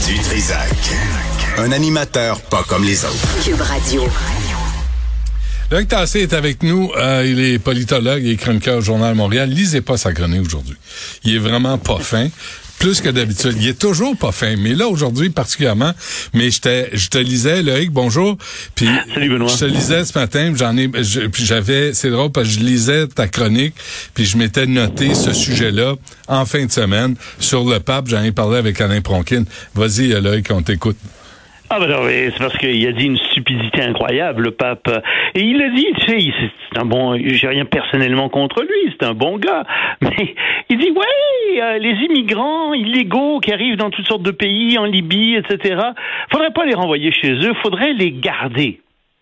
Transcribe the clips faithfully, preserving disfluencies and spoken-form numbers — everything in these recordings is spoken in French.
Du Trisac. Un animateur pas comme les autres. Cube Radio. Loïc Tassé est avec nous. Euh, il est politologue, il est chroniqueur au Journal de Montréal. Lisez pas sa chronique aujourd'hui. Il est vraiment pas fin. Plus que d'habitude. Il est toujours pas fin, mais là, aujourd'hui, particulièrement. Mais je te, je te lisais, Loïc, bonjour. Puis, Salut, Benoît. Je te lisais ce matin, j'en ai, je, puis j'avais, c'est drôle parce que je lisais ta chronique, puis je m'étais noté ce sujet-là en fin de semaine sur le pape. J'en ai parlé avec Alain Pronkin. Vas-y, Loïc, on t'écoute. Ah ben non, mais c'est parce qu'il a dit une stupidité incroyable, le pape. Et il a dit, tu sais, c'est un bon, j'ai rien personnellement contre lui, c'est un bon gars. Mais il dit, ouais, euh, les immigrants illégaux qui arrivent dans toutes sortes de pays, en Libye, et cetera, faudrait pas les renvoyer chez eux, faudrait les garder.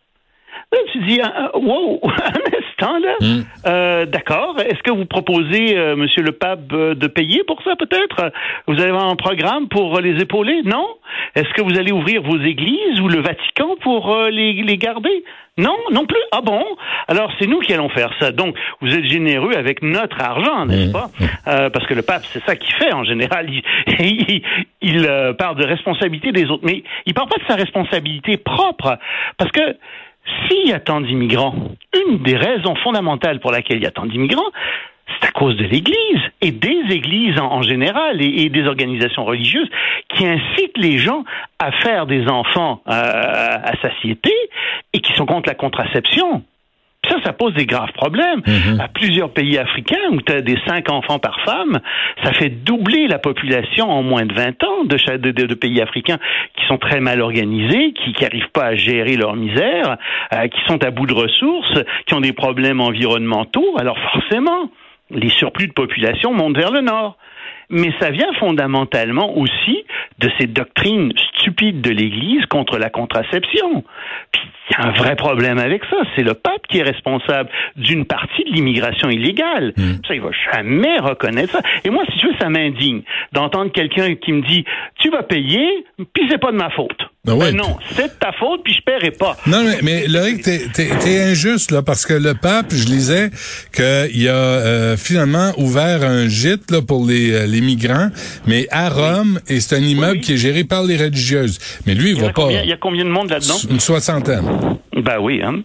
Là, tu dis, uh, wow, un instant, là. Mm. Euh, d'accord. Est-ce que vous proposez, euh, monsieur le pape, euh, de payer pour ça, peut-être? Vous avez un programme pour euh, les épauler? Non? Est-ce que vous allez ouvrir vos églises ou le Vatican pour euh, les, les garder? Non, non plus. Ah bon? Alors, c'est nous qui allons faire ça. Donc, vous êtes généreux avec notre argent, n'est-ce pas? Euh, parce que le pape, c'est ça qu'il fait, en général. Il, il, il euh, parle de responsabilité des autres. Mais il parle pas de sa responsabilité propre. Parce que, s'il y a tant d'immigrants, une des raisons fondamentales pour laquelle il y a tant d'immigrants, c'est à cause de l'Église, et des églises en, en général, et, et des organisations religieuses qui incitent les gens à faire des enfants euh, à satiété et qui sont contre la contraception. Ça, ça pose des graves problèmes. Mmh. À plusieurs pays africains, où tu as des cinq enfants par femme, ça fait doubler la population en moins de vingt ans de, de, de, de pays africains qui sont très mal organisés, qui n'arrivent pas à gérer leur misère, euh, qui sont à bout de ressources, qui ont des problèmes environnementaux. Alors forcément, les surplus de population montent vers le nord. Mais ça vient fondamentalement aussi de ces doctrines stupides de l'Église contre la contraception. Puis il y a un vrai problème avec ça. C'est le pape qui est responsable d'une partie de l'immigration illégale. Mmh. Ça, il va jamais reconnaître ça. Et moi, si tu veux, ça m'indigne d'entendre quelqu'un qui me dit « Tu vas payer, puis c'est pas de ma faute ». Ben ouais, ben non, pis... c'est de ta faute, puis je paierai pas. Non, mais, mais Loïc, t'es, t'es, t'es injuste, là, parce que le pape, je lisais qu'il a euh, finalement ouvert un gîte là, pour les, les migrants, mais à Rome, oui. Et c'est un immeuble oui. qui est géré par les religieuses. Mais lui, il, il va pas... Combien, il y a combien de monde là-dedans? Une soixantaine. Ben oui, hein.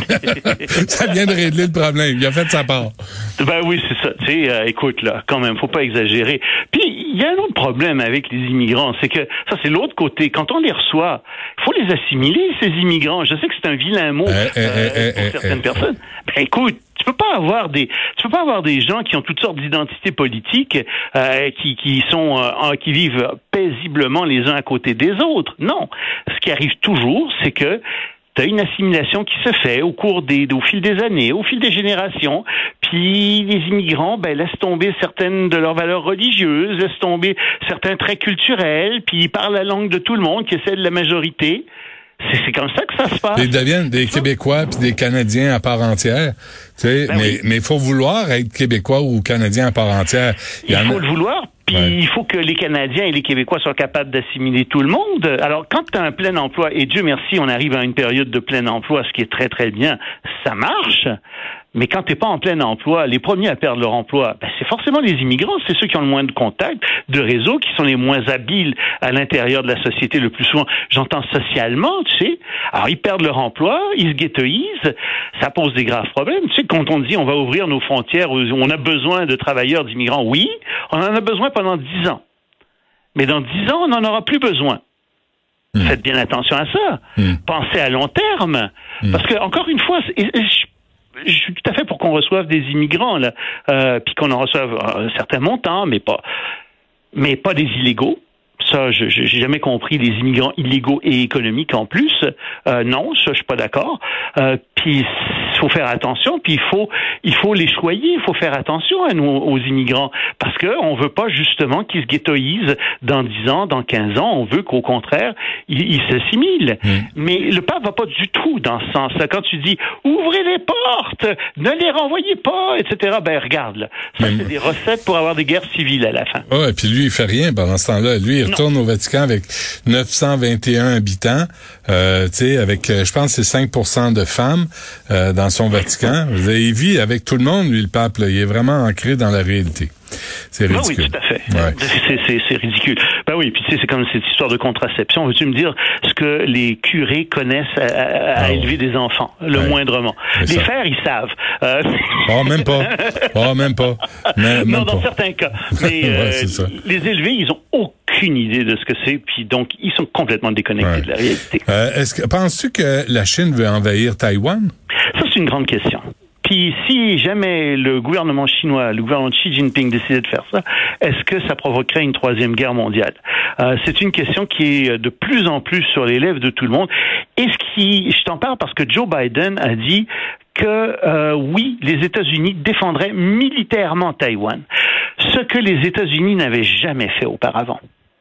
Ça vient de régler le problème. Il a fait sa part. Ben oui, c'est ça. Tu sais, euh, écoute, là, quand même, faut pas exagérer. Puis, il y a un autre problème avec les immigrants, c'est que, ça, c'est l'autre côté. Quand on les reçoit, il faut les assimiler, ces immigrants. Je sais que c'est un vilain mot euh, euh, euh, pour euh, certaines euh, personnes. Ben écoute, tu peux pas avoir des, tu peux pas avoir des gens qui ont toutes sortes d'identités politiques, euh, qui, qui sont, euh, qui vivent paisiblement les uns à côté des autres. Non. Ce qui arrive toujours, c'est que t'as une assimilation qui se fait au cours des, au fil des années, au fil des générations, puis les immigrants, ben, laissent tomber certaines de leurs valeurs religieuses, laissent tomber certains traits culturels, puis ils parlent la langue de tout le monde, qui est celle de la majorité. C'est, c'est comme ça que ça se passe. Ils deviennent des Québécois puis des Canadiens à part entière. Tu sais, ben mais, oui. mais il faut vouloir être Québécois ou Canadien à part entière. Il, il faut a... le vouloir. Puis ouais. Il faut que les Canadiens et les Québécois soient capables d'assimiler tout le monde. Alors, quand tu as un plein emploi, et Dieu merci, on arrive à une période de plein emploi, ce qui est très, très bien, ça marche. Mais quand tu n'es pas en plein emploi, les premiers à perdre leur emploi, ben c'est forcément les immigrants. C'est ceux qui ont le moins de contacts, de réseaux, qui sont les moins habiles à l'intérieur de la société le plus souvent. J'entends socialement, tu sais. Alors, ils perdent leur emploi, ils se ghettoisent, ça pose des graves problèmes. Tu sais, quand on dit on va ouvrir nos frontières, on a besoin de travailleurs, d'immigrants, oui, on en a besoin pendant dix ans. Mais dans dix ans, on n'en aura plus besoin. Mmh. Faites bien attention à ça. Mmh. Pensez à long terme. Mmh. Parce que, encore une fois, je, je suis tout à fait pour qu'on reçoive des immigrants, là, euh, puis qu'on en reçoive un certain montant, mais pas, mais pas des illégaux. Ça, je j'ai jamais compris les immigrants illégaux et économiques en plus. Euh, non, ça, je suis pas d'accord. Euh, puis il faut faire attention. Puis il faut il faut les choyer. Il faut faire attention à nous aux immigrants parce que on veut pas justement qu'ils se ghettoisent dans dix ans, dans quinze ans. On veut qu'au contraire ils, ils s'assimilent. Mmh. Mais le pape va pas du tout dans ce sens-là. Quand tu dis ouvrez les portes, ne les renvoyez pas, et cetera. Ben regarde là, ça mmh. c'est des recettes pour avoir des guerres civiles à la fin. Ouais, puis lui il fait rien pendant ce temps-là. Lui il retourne non. au Vatican avec neuf cent vingt et un habitants, euh, tu sais, avec, euh, je pense, c'est cinq pour cent de femmes euh, dans son Vatican. Il vit avec tout le monde, lui, le pape. Là. Il est vraiment ancré dans la réalité. C'est ridicule. Ben oui, tout à fait. Ouais. C'est, c'est, c'est ridicule. Ben oui, puis tu sais, c'est comme cette histoire de contraception. Veux-tu me dire ce que les curés connaissent à, à, à oh. élever des enfants, le ouais. moindrement? C'est les ça. Faire, ils savent. Euh... Oh, même pas. Oh, même pas. Mais, même non, dans pas. certains cas. Mais ouais, euh, c'est ça. Les élever, ils ont aucune idée de ce que c'est, puis donc, ils sont complètement déconnectés ouais. de la réalité. Euh, est-ce que, penses-tu que la Chine veut envahir Taïwan? Ça, c'est une grande question. Puis si jamais le gouvernement chinois, le gouvernement de Xi Jinping décidait de faire ça, est-ce que ça provoquerait une troisième guerre mondiale? Euh, c'est une question qui est de plus en plus sur les lèvres de tout le monde. Et ce qui, je t'en parle parce que Joe Biden a dit que euh, oui, les États-Unis défendraient militairement Taïwan, ce que les États-Unis n'avaient jamais fait auparavant.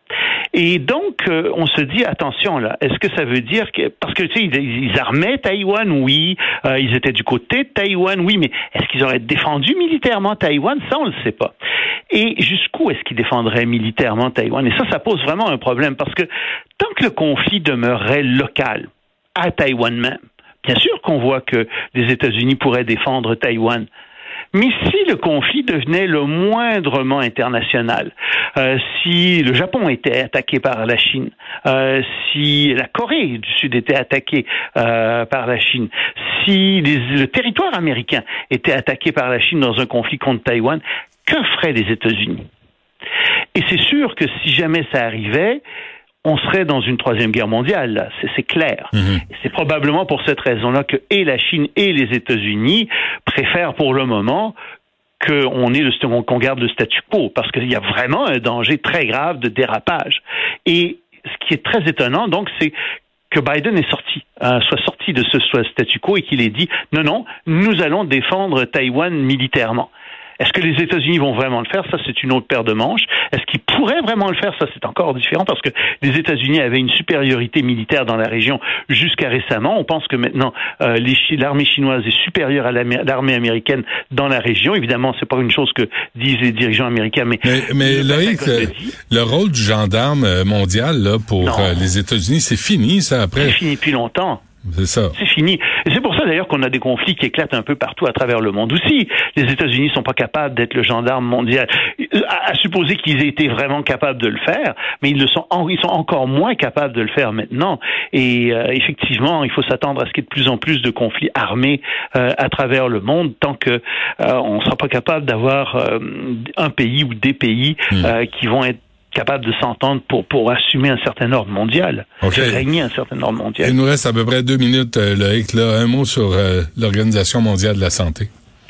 Et donc, euh, on se dit, attention là, est-ce que ça veut dire que... Parce que, tu sais, ils, ils armaient Taïwan, oui, euh, ils étaient du côté de Taïwan, oui, mais est-ce qu'ils auraient défendu militairement Taïwan? Ça, on ne le sait pas. Et jusqu'où est-ce qu'ils défendraient militairement Taïwan? Et ça, ça pose vraiment un problème, parce que tant que le conflit demeurerait local, à Taïwan même, bien sûr qu'on voit que les États-Unis pourraient défendre Taïwan. Mais si le conflit devenait le moindrement international, euh, si le Japon était attaqué par la Chine, euh, si la Corée du Sud était attaquée euh, par la Chine, si les, le territoire américain était attaqué par la Chine dans un conflit contre Taïwan, que feraient les États-Unis? Et c'est sûr que si jamais ça arrivait, on serait dans une troisième guerre mondiale, là. C'est, c'est clair. Mm-hmm. Et c'est probablement pour cette raison-là que et la Chine et les États-Unis préfèrent pour le moment qu'on ait le, qu'on garde le statu quo, parce qu'il y a vraiment un danger très grave de dérapage. Et ce qui est très étonnant, donc, c'est que Biden est sorti, euh, soit sorti de ce soit statu quo et qu'il ait dit non, non, nous allons défendre Taïwan militairement. Est-ce que les États-Unis vont vraiment le faire? Ça, c'est une autre paire de manches. Est-ce qu'ils pourraient vraiment le faire? Ça, c'est encore différent parce que les États-Unis avaient une supériorité militaire dans la région jusqu'à récemment. On pense que maintenant, euh, les, l'armée chinoise est supérieure à l'armée américaine dans la région. Évidemment, c'est pas une chose que disent les dirigeants américains, mais... Mais, mais Loïc, le, le rôle du gendarme mondial là pour euh, les États-Unis, c'est fini, ça, après? C'est fini depuis longtemps. C'est ça. C'est fini. Et c'est pour ça d'ailleurs qu'on a des conflits qui éclatent un peu partout à travers le monde aussi. Les États-Unis sont pas capables d'être le gendarme mondial. À, à supposer qu'ils aient été vraiment capables de le faire, mais ils le sont, en, ils sont encore moins capables de le faire maintenant. Et euh, effectivement, il faut s'attendre à ce qu'il y ait de plus en plus de conflits armés euh, à travers le monde, tant que euh, on sera pas capable d'avoir euh, un pays ou des pays mmh. euh, qui vont être capable de s'entendre pour pour assumer un certain ordre mondial, okay. régner un certain ordre mondial. Il nous reste à peu près deux minutes, euh, Loïc. Là, un mot sur euh, l'Organisation mondiale de la santé.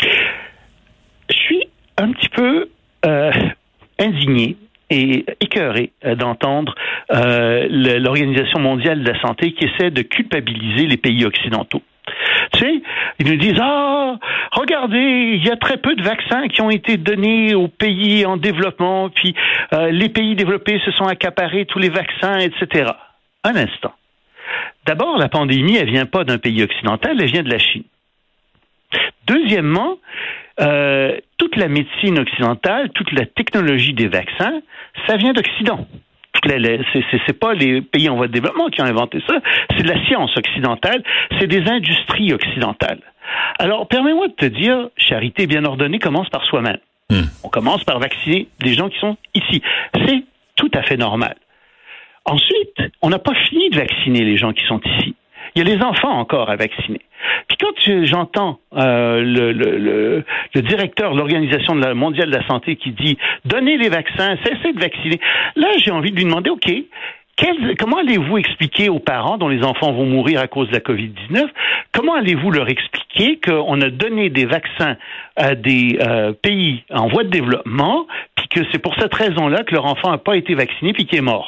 Je suis un petit peu euh, indigné et écœuré euh, d'entendre euh, l'Organisation mondiale de la santé qui essaie de culpabiliser les pays occidentaux. Tu sais, ils nous disent « Ah, regardez, il y a très peu de vaccins qui ont été donnés aux pays en développement, puis euh, les pays développés se sont accaparés tous les vaccins, et cetera » Un instant. D'abord, la pandémie, elle vient pas d'un pays occidental, elle vient de la Chine. Deuxièmement, euh, toute la médecine occidentale, toute la technologie des vaccins, ça vient d'Occident. C'est, c'est, c'est pas les pays en voie de développement qui ont inventé ça, c'est de la science occidentale, c'est des industries occidentales. Alors, permets-moi de te dire, charité bien ordonnée commence par soi-même. Mmh. On commence par vacciner les gens qui sont ici. C'est tout à fait normal. Ensuite, on n'a pas fini de vacciner les gens qui sont ici. Il y a les enfants encore à vacciner. Puis quand j'entends euh, le, le, le, le directeur de l'Organisation mondiale de la santé qui dit « Donnez les vaccins, cessez de vacciner », là, j'ai envie de lui demander « OK, quel, comment allez-vous expliquer aux parents dont les enfants vont mourir à cause de la covid dix-neuf, comment allez-vous leur expliquer qu'on a donné des vaccins à des euh, pays en voie de développement, puis que c'est pour cette raison-là que leur enfant n'a pas été vacciné puis qu'il est mort? »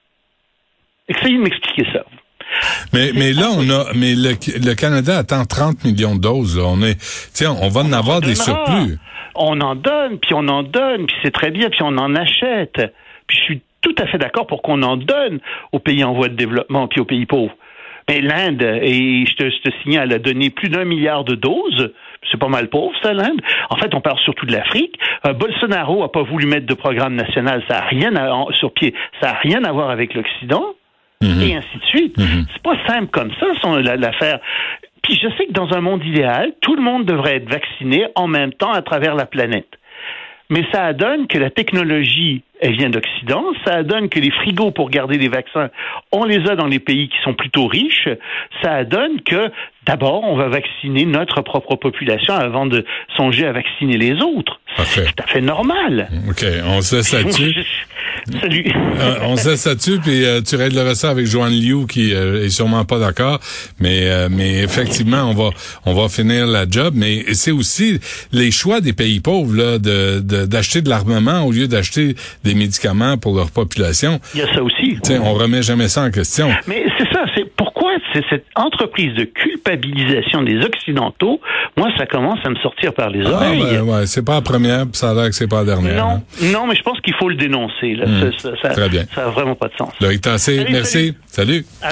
Essayez de m'expliquer ça. Mais mais là on a mais le, le Canada attend trente millions de doses là. On est tiens on va en avoir des surplus. On en donne puis on en donne puis c'est très bien puis on en achète. Puis je suis tout à fait d'accord pour qu'on en donne aux pays en voie de développement puis aux pays pauvres. Mais l'Inde, et je te, je te signale, a donné plus d'un milliard de doses. C'est pas mal pauvre, ça, l'Inde. En fait, on parle surtout de l'Afrique. Euh, Bolsonaro a pas voulu mettre de programme national. Ça a rien à, en, sur pied. Ça a rien à voir avec l'Occident. Mmh. Et ainsi de suite. Mmh. C'est pas simple comme ça, son, la, l'affaire. Puis je sais que dans un monde idéal, tout le monde devrait être vacciné en même temps à travers la planète. mais ça donne que la technologie, elle vient d'Occident. Ça donne que les frigos pour garder les vaccins, on les a dans les pays qui sont plutôt riches. Ça donne que, d'abord, on va vacciner notre propre population avant de songer à vacciner les autres. Parfait. C'est tout à fait normal. OK, on se laisse là-dessus. Salut. euh, on se laisse là-dessus, puis euh, tu régleras ça avec Joanne Liu, qui euh, est sûrement pas d'accord. Mais euh, mais effectivement, on va on va finir la job. Mais c'est aussi les choix des pays pauvres là, de, de d'acheter de l'armement au lieu d'acheter des médicaments pour leur population. Il y a ça aussi. T'sais, on remet jamais ça en question. Mais c'est ça, c'est pourquoi c'est cette entreprise de culpabilisation des Occidentaux. Moi, ça commence à me sortir par les oreilles. Ah, ben, ouais, c'est pas la première, puis ça a l'air que c'est pas la dernière. Non, hein. non, mais je pense qu'il faut le dénoncer. Là. Mmh. Ça, ça, Très bien. Ça a vraiment pas de sens. Loïc Tassé, Salut, merci. Salut. salut.